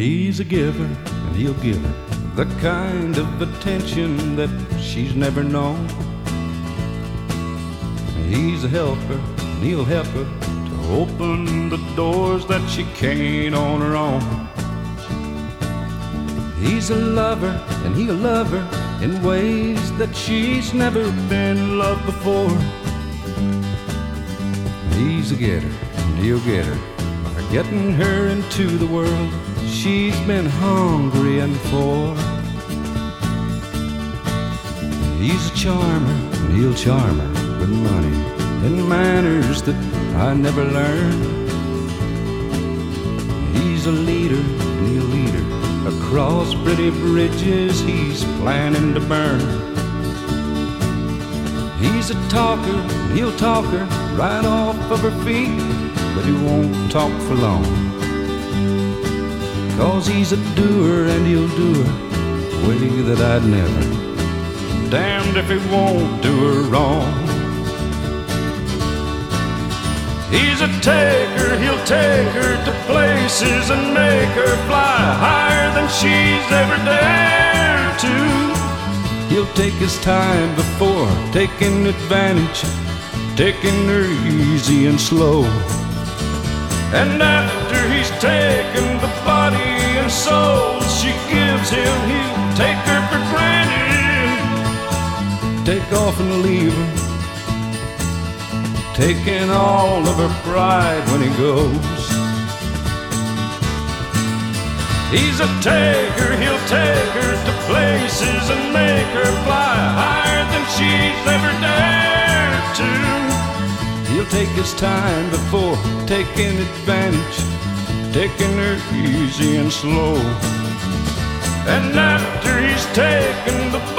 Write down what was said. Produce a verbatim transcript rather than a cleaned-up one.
He's a giver, and he'll give her the kind of attention that she's never known. He's a helper, and he'll help her to open the doors that she can't on her own. He's a lover, and he'll love her in ways that she's never been loved before. He's a getter, and he'll get her by getting her into the world she's been hungering for. He's a charmer, and he'll charm her with money and manners that I never learned. He's a leader, and he'll lead her across pretty bridges he's planning to burn. He's a talker, and he'll talk her right off of her feet, but he won't talk for long. 'Cause he's a doer, and he'll do her a way that I'd never. Damned if he won't do her wrong. He's a taker, he'll take her to places and make her fly higher than she's ever dared to. He'll take his time before taking advantage, taking her easy and slow. And after he's taken the body and soul she gives him, he'll take her for granted, take off and leave her, taking all of her pride when he goes. He's a taker, he'll take her to places and make her fly higher than she's ever dared to. He'll take his time before taking advantage, taking her easy and slow. And after he's taken the